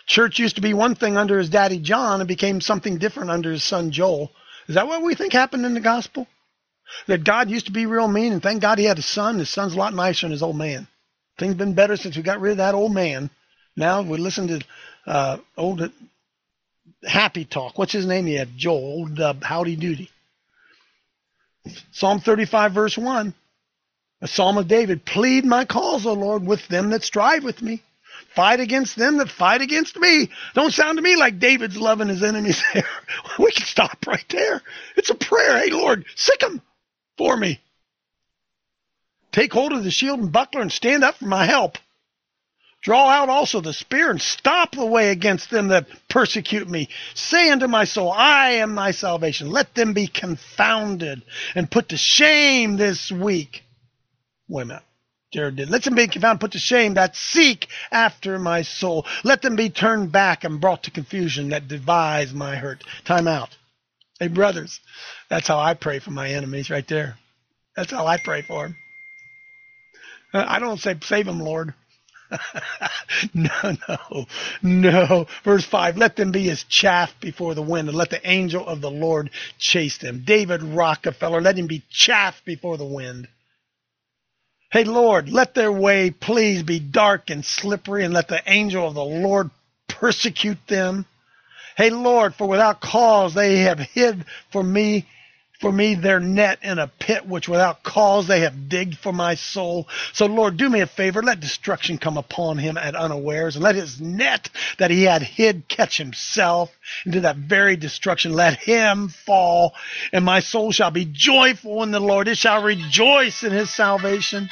Speaker 1: Church used to be one thing under his daddy John and became something different under his son Joel. Is that what we think happened in the gospel? That God used to be real mean, and thank God he had a son. His son's a lot nicer than his old man. Things been better since we got rid of that old man. Now we listen to uh, old Happy Talk. What's his name? He had Joel, old uh, Howdy Doody. Psalm thirty-five, verse one. A psalm of David. Plead my cause, O Lord, with them that strive with me. Fight against them that fight against me. Don't sound to me like David's loving his enemies there. We can stop right there. It's a prayer. Hey, Lord, sick them for me. Take hold of the shield and buckler and stand up for my help. Draw out also the spear and stop the way against them that persecute me. Say unto my soul, I am thy salvation. Let them be confounded and put to shame this week. Wait a minute. Jared did. Let them be confounded, put to shame that seek after my soul. Let them be turned back and brought to confusion that devise my hurt. Time out. Hey, brothers, that's how I pray for my enemies right there. That's how I pray for them. I don't say, save them, Lord. no, no, no. Verse five, let them be as chaff before the wind, and let the angel of the Lord chase them. David Rockefeller, let him be chaff before the wind. Hey, Lord, let their way please be dark and slippery, and let the angel of the Lord persecute them. Hey, Lord, for without cause they have hid for me, for me their net in a pit, which without cause they have digged for my soul. So, Lord, do me a favor. Let destruction come upon him at unawares, and let his net that he had hid catch himself into that very destruction. Let him fall, and my soul shall be joyful in the Lord. It shall rejoice in his salvation.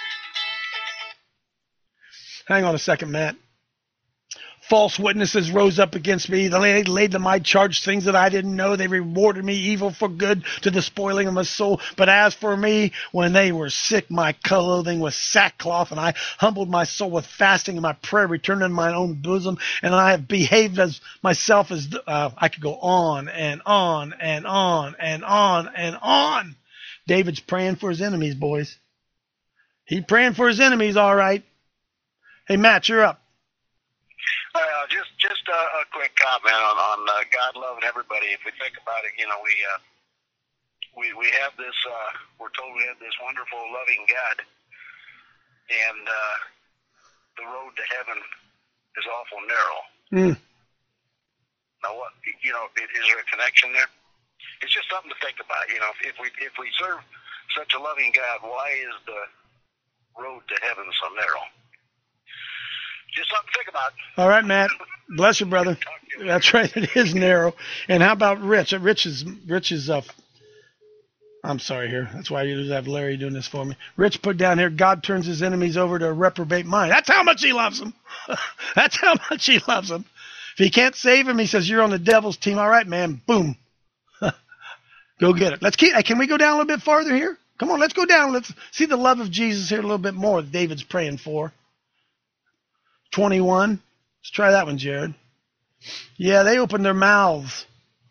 Speaker 1: Hang on a second, Matt. False witnesses rose up against me. They laid to my charge things that I didn't know. They rewarded me evil for good to the spoiling of my soul. But as for me, when they were sick, my clothing was sackcloth, and I humbled my soul with fasting, and my prayer returned in my own bosom. And I have behaved as myself as uh, I could go on and on and on and on and on. David's praying for his enemies, boys. He's praying for his enemies, all right. Hey, Matt, you're up.
Speaker 12: Uh, just just a, a quick comment on, on uh, God loving everybody. If we think about it, you know, we uh, we we have this. Uh, we're told we have this wonderful, loving God, and uh, the road to heaven is awful narrow.
Speaker 1: Mm.
Speaker 12: Now, what you know, is, is there a connection there? It's just something to think about. You know, if, if we if we serve such a loving God, why is the road to heaven so narrow? Just something to think about.
Speaker 1: All right, Matt. Bless you, brother. That's right. It is narrow. And how about Rich? Rich is, Rich is, uh, I'm sorry here. That's why you have Larry doing this for me. Rich put down here, God turns his enemies over to a reprobate mind. That's how much he loves them. That's how much he loves them. If he can't save him, he says, you're on the devil's team. All right, man. Boom. Go get it. Let's keep, can we go down a little bit farther here? Come on, let's go down. Let's see the love of Jesus here a little bit more that David's praying for. twenty-one. Let's try that one, Jared. Yeah, they opened their mouths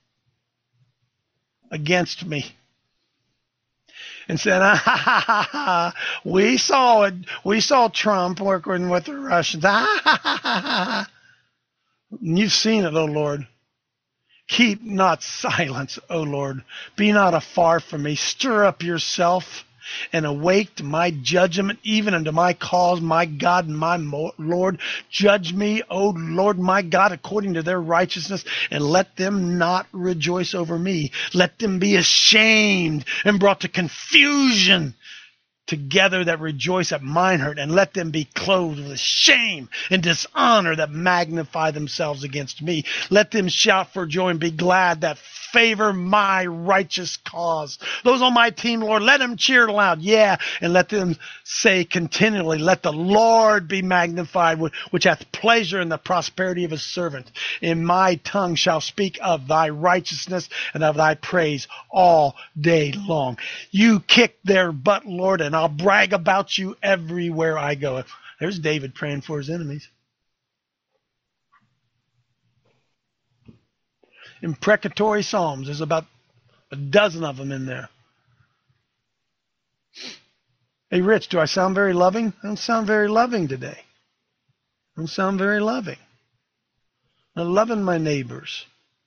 Speaker 1: against me and said, ah, ha, ha, ha, ha. We saw it. We saw Trump working with the Russians. Ah, ha, ha, ha, ha. You've seen it, O Lord. Keep not silence, O Lord. Be not afar from me. Stir up yourself and awake to my judgment, even unto my cause, my God and my Lord. Judge me, O Lord, my God, according to their righteousness, and let them not rejoice over me. Let them be ashamed and brought to confusion together that rejoice at mine hurt, and let them be clothed with shame and dishonor that magnify themselves against me. Let them shout for joy and be glad that favor my righteous cause. Those on my team, Lord, let them cheer loud. Yeah, and let them say continually, let the Lord be magnified, which hath pleasure in the prosperity of his servant. In my tongue shall speak of thy righteousness and of thy praise all day long. You kick their butt, Lord, and I'll brag about you everywhere I go. There's David praying for his enemies. Imprecatory Psalms. There's about a dozen of them in there. Hey, Rich, do I sound very loving? I don't sound very loving today. I don't sound very loving. and loving my neighbors.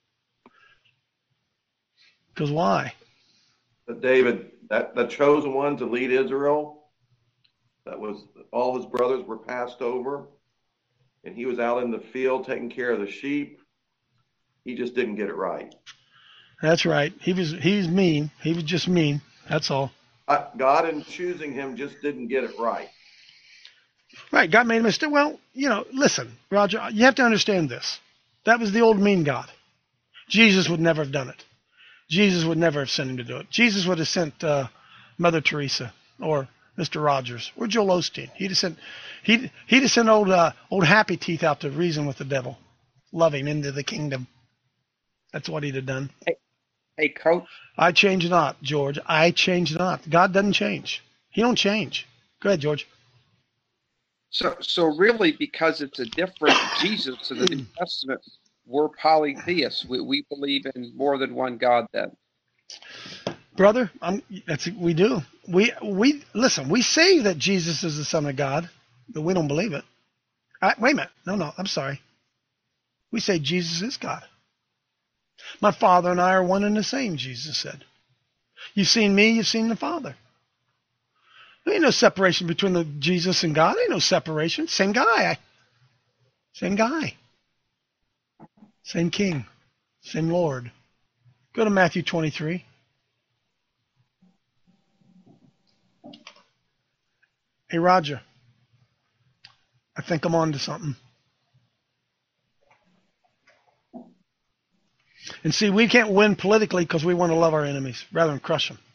Speaker 1: Because why?
Speaker 11: But David, that the chosen one to lead Israel, that was all his brothers were passed over, and he was out in the field taking care of the sheep. He just didn't get it right.
Speaker 1: That's right. He was he's mean. He was just mean. That's all.
Speaker 11: Uh, God, in choosing him, just didn't get it right.
Speaker 1: Right. God made a mistake. Well, you know, listen, Roger, you have to understand this. That was the old mean God. Jesus would never have done it. Jesus would never have sent him to do it. Jesus would have sent uh, Mother Teresa or Mister Rogers or Joel Osteen. He'd have sent he'd he'd have sent old uh, old Happy Teeth out to reason with the devil, love him into the kingdom. That's what he'd have done.
Speaker 7: Hey, hey, Coach.
Speaker 1: I change not, George. I change not. God doesn't change. He don't change. Go ahead, George.
Speaker 7: So, so really, because it's a different Jesus in the New Testament, we're polytheists. We, we believe in more than one God. Then,
Speaker 1: brother, I'm, that's we do. We we listen. We say that Jesus is the Son of God, but we don't believe it. I, wait a minute. No, no. I'm sorry. We say Jesus is God. My Father and I are one and the same, Jesus said. You've seen me, you've seen the Father. There ain't no separation between the Jesus and God. There ain't no separation. Same guy. Same guy. Same King. Same Lord. Go to Matthew twenty-three. Hey, Roger. I think I'm on to something. And see, we can't win politically because we want to love our enemies rather than crush them.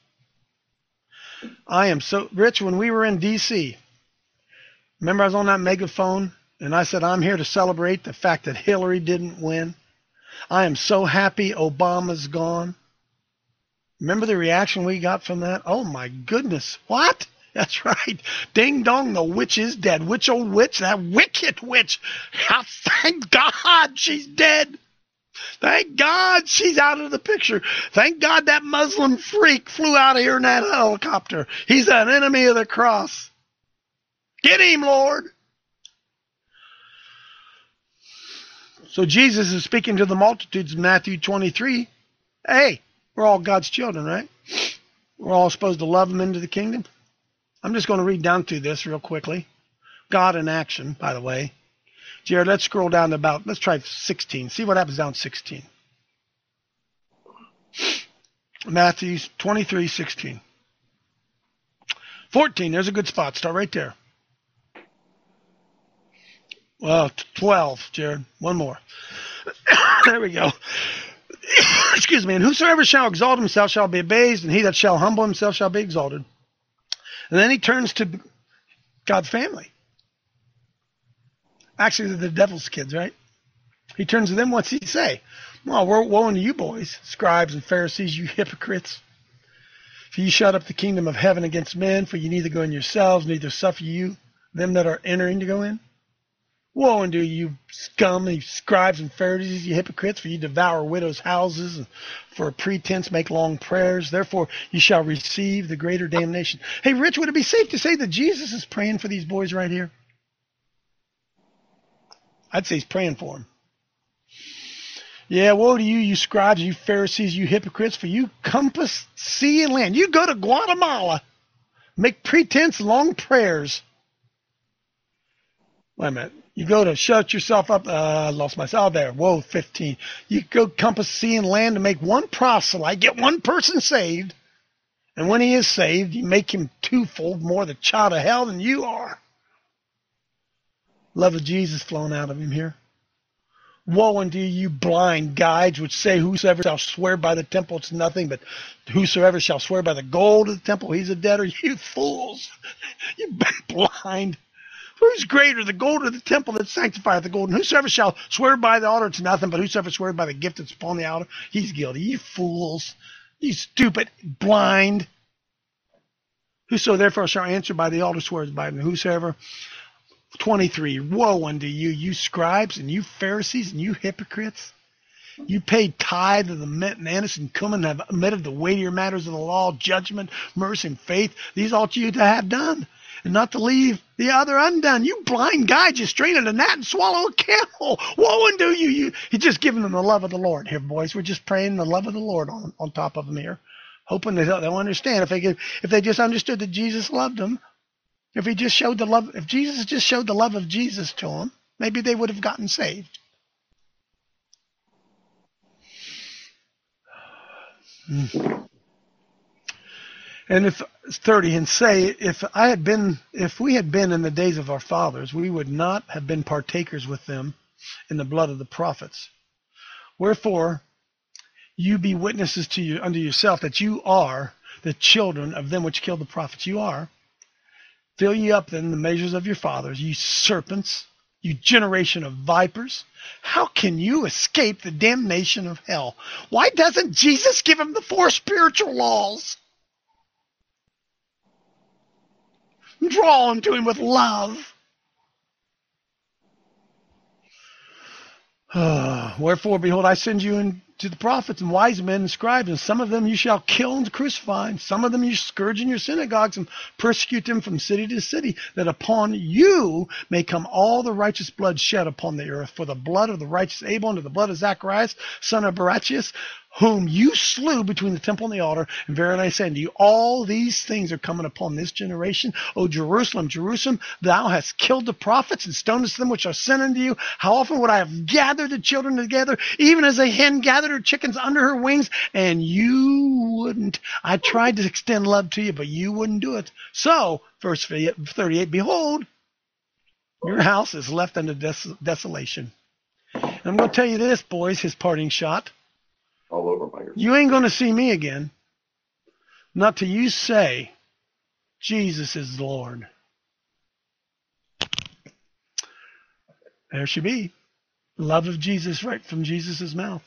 Speaker 1: I am so, Rich, when we were in D C, remember I was on that megaphone and I said, I'm here to celebrate the fact that Hillary didn't win. I am so happy Obama's gone. Remember the reaction we got from that? Oh my goodness. What? That's right. Ding dong, the witch is dead. Which old witch? That wicked witch. Oh, thank God she's dead. Thank God she's out of the picture. Thank God that Muslim freak flew out of here in that helicopter. He's an enemy of the cross. Get him, Lord. So Jesus is speaking to the multitudes in Matthew twenty-three. Hey, we're all God's children, right? We're all supposed to love him into the kingdom. I'm just going to read down through this real quickly. God in action, by the way. Jared, let's scroll down to about, let's try sixteen. See what happens down sixteen. Matthew twenty-three, sixteen. fourteen, there's a good spot. Start right there. Well, twelve, Jared. One more. There we go. Excuse me. And whosoever shall exalt himself shall be abased, and he that shall humble himself shall be exalted. And then he turns to God's family. Actually, they're the devil's kids, right? He turns to them. What's he say? Well, woe unto you boys, scribes and Pharisees, you hypocrites. For you shut up the kingdom of heaven against men, for you neither go in yourselves, neither suffer you them that are entering to go in. Woe unto you, scum, you scribes and Pharisees, you hypocrites, for you devour widows' houses, and for a pretense make long prayers. Therefore you shall receive the greater damnation. Hey, Rich, would it be safe to say that Jesus is praying for these boys right here? I'd say he's praying for them. Yeah, woe to you, you scribes, you Pharisees, you hypocrites, for you compass sea and land. You go to Guatemala, make pretense long prayers. Wait a minute. You go to shut yourself up. Uh, I lost myself. Oh, there. Whoa, fifteen. You go compass sea and land to make one proselyte, get one person saved. And when he is saved, you make him twofold more the child of hell than you are. Love of Jesus flowing out of him here. Woe unto you, blind guides, which say, whosoever shall swear by the temple, it's nothing, but whosoever shall swear by the gold of the temple, he's a debtor. You fools. You've been blind. Who's greater, the gold or the temple that sanctifieth the gold? And whosoever shall swear by the altar, it's nothing, but whosoever swears by the gift that's upon the altar, he's guilty. You fools. You stupid, blind. Whoso therefore shall answer by the altar swears by him. Whosoever... twenty-three, woe unto you, you scribes and you Pharisees and you hypocrites. You paid tithe of the mint and anise and cumin, have omitted the weightier matters of the law, judgment, mercy, and faith. These ought you to have done, and not to leave the other undone. You blind guide, you strain at a gnat and swallow a camel. Woe unto you! You He's just giving them the love of the Lord here, boys. We're just praying the love of the Lord on on top of them here, hoping that they'll, they'll understand. If they could, if they just understood that Jesus loved them, if he just showed the love, if Jesus just showed the love of Jesus to them, maybe they would have gotten saved. And if thirty, and say, if I had been, if we had been in the days of our fathers, we would not have been partakers with them in the blood of the prophets. Wherefore, you be witnesses to you unto yourself that you are the children of them which killed the prophets. You are. Fill ye up then the measures of your fathers, you serpents, you generation of vipers. How can you escape the damnation of hell? Why doesn't Jesus give them the four spiritual laws? Draw them to him with love. Wherefore, behold, I send you in to the prophets and wise men and scribes, and some of them you shall kill and crucify, and some of them you scourge in your synagogues and persecute them from city to city, that upon you may come all the righteous blood shed upon the earth, for the blood of the righteous Abel and the blood of Zacharias, son of Barachias, whom you slew between the temple and the altar. And verily I say unto you, all these things are coming upon this generation. O Jerusalem, Jerusalem, thou hast killed the prophets and stonest them which are sent unto you. How often would I have gathered the children together, even as a hen gathered her chickens under her wings, and you wouldn't. I tried to extend love to you, but you wouldn't do it. So, verse thirty-eight, behold, your house is left unto des- desolation. And I'm going to tell you this, boys, his parting shot.
Speaker 11: All over my ears.
Speaker 1: You ain't going to see me again. Not till you say, Jesus is the Lord. There she be. Love of Jesus right from Jesus' mouth.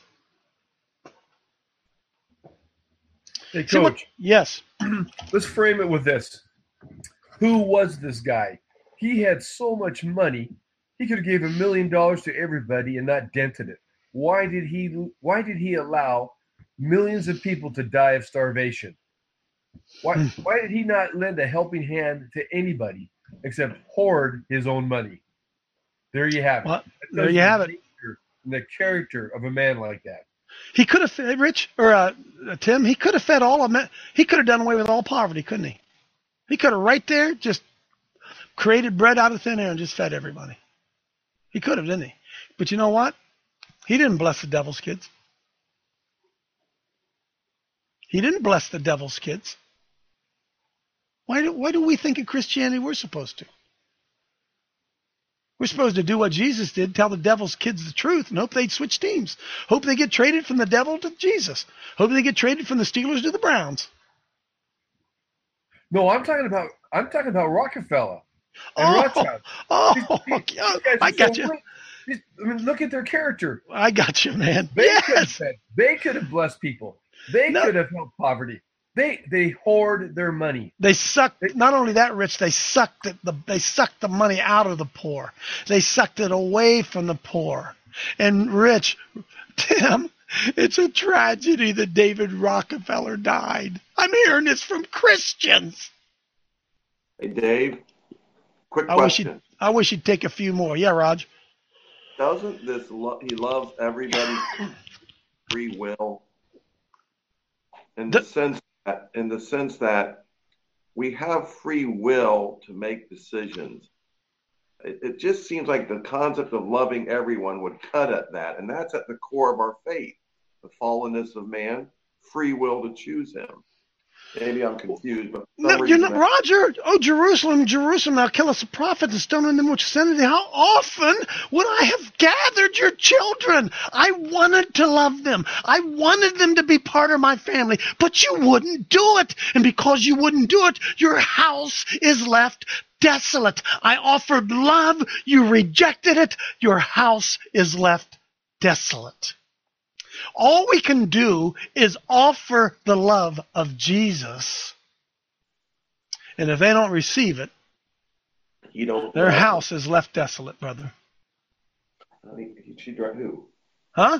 Speaker 6: Hey,
Speaker 1: See what-
Speaker 6: Coach.
Speaker 1: yes.
Speaker 6: Let's frame it with this. Who was this guy? He had so much money, he could have gave a million dollars to everybody and not dented it. Why did he why did he allow millions of people to die of starvation? Why why did he not lend a helping hand to anybody except hoard his own money? There you have it.
Speaker 1: Well,
Speaker 6: That
Speaker 1: there
Speaker 6: tells
Speaker 1: you have
Speaker 6: the
Speaker 1: it.
Speaker 6: nature and the character of a man like that.
Speaker 1: He could have fed, Rich, or uh, Tim, he could have fed all of them. He could have done away with all poverty, couldn't he? He could have right there just created bread out of thin air and just fed everybody. He could have, didn't he? But you know what? He didn't bless the devil's kids. He didn't bless the devil's kids. Why do, why do we think in Christianity we're supposed to? We're supposed to do what Jesus did, tell the devil's kids the truth, and hope they'd switch teams. Hope they get traded from the devil to Jesus. Hope they get traded from the Steelers to the Browns.
Speaker 6: No, I'm talking about I'm talking about Rockefeller and
Speaker 1: Oh,
Speaker 6: Rothschild.
Speaker 1: oh,
Speaker 6: These- these- these guys
Speaker 1: I
Speaker 6: are
Speaker 1: got
Speaker 6: so
Speaker 1: you.
Speaker 6: rich. These- I mean, look at their character.
Speaker 1: I got you, man.
Speaker 6: They could have
Speaker 1: Yes.
Speaker 6: fed. They could have blessed people. They
Speaker 1: No.
Speaker 6: could have helped poverty. They they hoard their money.
Speaker 1: They sucked. Not only that, Rich, they sucked it. The, they sucked the money out of the poor. They sucked it away from the poor. And Rich, Tim, it's a tragedy that David Rockefeller died. I'm hearing this from Christians.
Speaker 11: Hey, Dave, quick
Speaker 1: I wish
Speaker 11: question.
Speaker 1: you'd, I wish you'd take a few more. Yeah, Raj.
Speaker 11: Doesn't this lo- he loves everybody's free will in the sense that in the sense that we have free will to make decisions. It, it just seems like the concept of loving everyone would cut at that, and that's at the core of our faith: the fallenness of man, free will to choose him. Maybe I'm confused, but for some
Speaker 1: No, you're
Speaker 11: reason
Speaker 1: not,
Speaker 11: that-
Speaker 1: Roger. Oh, Jerusalem, Jerusalem, thou killest the prophets and stonest them which sent thee. How often would I have gathered your children? I wanted to love them. I wanted them to be part of my family, but you wouldn't do it. And because you wouldn't do it, your house is left desolate. I offered love. You rejected it. Your house is left desolate. All we can do is offer the love of Jesus. And if they don't receive it,
Speaker 11: you don't.
Speaker 1: their
Speaker 11: love
Speaker 1: house is left desolate, brother.
Speaker 11: He, he, she, who?
Speaker 1: Huh?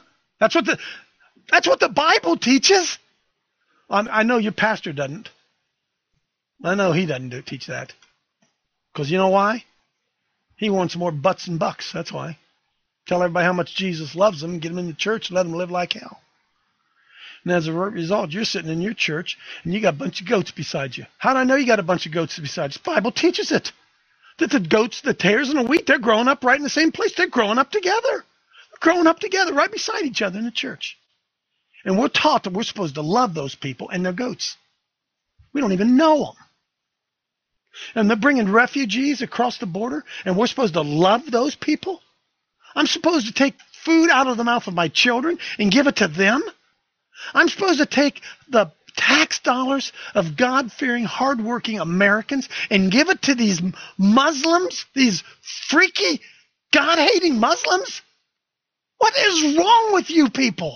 Speaker 1: That's what the that's what the Bible teaches. I, I know your pastor doesn't. I know he doesn't do, teach that. Because you know why? He wants more butts and bucks. That's why. Tell everybody how much Jesus loves them, get them in the church, and let them live like hell. And as a result, you're sitting in your church, and you got a bunch of goats beside you. How do I know you got a bunch of goats beside you? The Bible teaches it. That the goats, the tares, and the wheat, they're growing up right in the same place. They're growing up together. They're growing up together right beside each other in the church. And we're taught that we're supposed to love those people and their goats. We don't even know them. And they're bringing refugees across the border, and we're supposed to love those people? I'm supposed to take food out of the mouth of my children and give it to them? I'm supposed to take the tax dollars of God-fearing, hard-working Americans and give it to these Muslims, these freaky, God-hating Muslims? What is wrong with you people?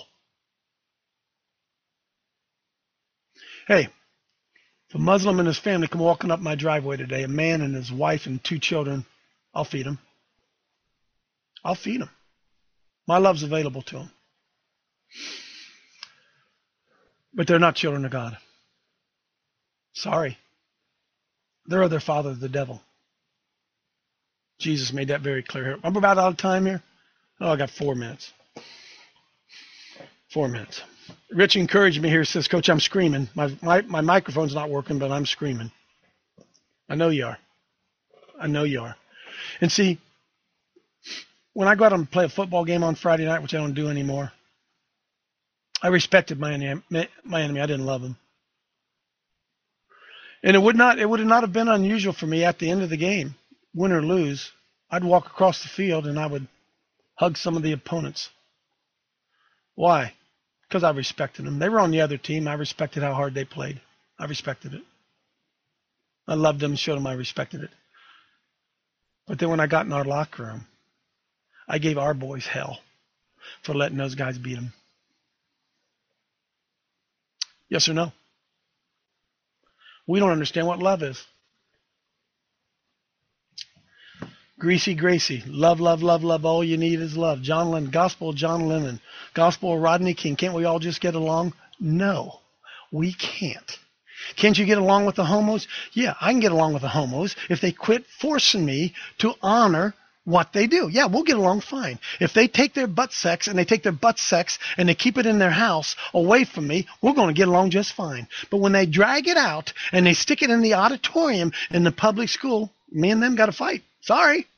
Speaker 1: Hey, if a Muslim and his family come walking up my driveway today, a man and his wife and two children, I'll feed them. I'll feed them. My love's available to them. But they're not children of God. Sorry. They're of their father, the devil. Jesus made that very clear. I'm about out of time here. Oh, I got four minutes. Four minutes. Rich encouraged me here. Says, Coach, I'm screaming. My, my my microphone's not working, but I'm screaming. I know you are. I know you are. And see, when I go out and play a football game on Friday night, which I don't do anymore, I respected my enemy. My enemy. I didn't love him. And it would not. It would not have been unusual for me at the end of the game, win or lose. I'd walk across the field and I would hug some of the opponents. Why? Because I respected them. They were on the other team. I respected how hard they played. I respected it. I loved them and showed them I respected it. But then when I got in our locker room, I gave our boys hell for letting those guys beat them. Yes or no? We don't understand what love is. Greasy Gracie, love, love, love, love, all you need is love. John Lennon, gospel of John Lennon, gospel of Rodney King. Can't we all just get along? No, we can't. Can't you get along with the homos? Yeah, I can get along with the homos if they quit forcing me to honor what they do. Yeah, we'll get along fine. If they take their butt sex and they take their butt sex and they keep it in their house away from me, we're going to get along just fine. But when they drag it out and they stick it in the auditorium in the public school, me and them got to fight. Sorry.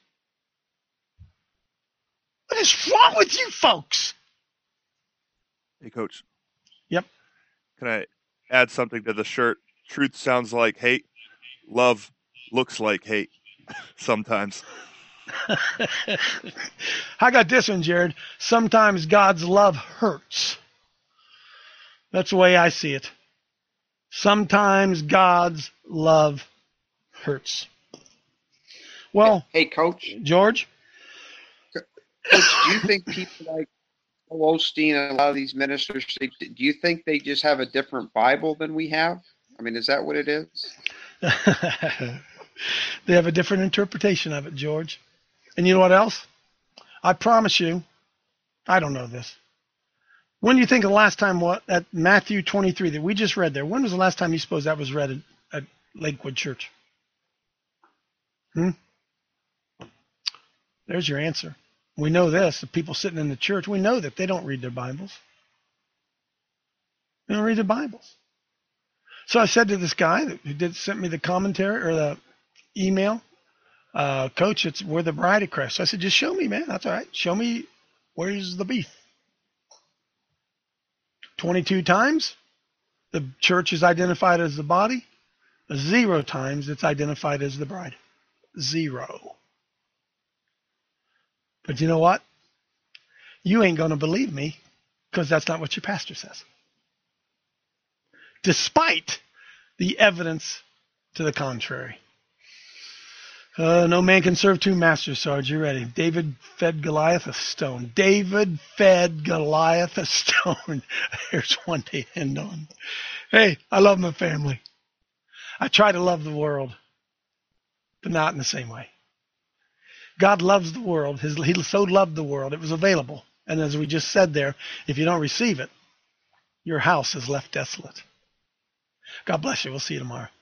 Speaker 1: What is wrong with you folks?
Speaker 9: Hey, Coach.
Speaker 1: Yep.
Speaker 9: Can I add something to the shirt? Truth sounds like hate. Love looks like hate sometimes.
Speaker 1: I got this one, Jared. Sometimes God's love hurts. That's the way I see it. Sometimes God's love hurts. Well,
Speaker 7: hey, Coach.
Speaker 1: George?
Speaker 7: Coach, do you think people like Joel Osteen and a lot of these ministers, do you think they just have a different Bible than we have? I mean, is that what it is?
Speaker 1: They have a different interpretation of it, George. And you know what else? I promise you, I don't know this. When do you think the last time what at Matthew twenty-three that we just read there, when was the last time you suppose that was read at, at Lakewood Church? Hmm? There's your answer. We know this. The people sitting in the church, we know that they don't read their Bibles. They don't read their Bibles. So I said to this guy who did sent me the commentary or the email, uh, Coach, it's we're the bride of Christ. So I said, just show me, man. That's all right. Show me where's the beef. twenty-two times the church is identified as the body. Zero times it's identified as the bride. Zero. But you know what? You ain't going to believe me because that's not what your pastor says. Despite the evidence to the contrary. Uh, no man can serve two masters, Sarge. You ready? David fed Goliath a stone. David fed Goliath a stone. There's one to end on. Hey, I love my family. I try to love the world, but not in the same way. God loves the world. His, he so loved the world. It was available. And as we just said there, if you don't receive it, your house is left desolate. God bless you. We'll see you tomorrow.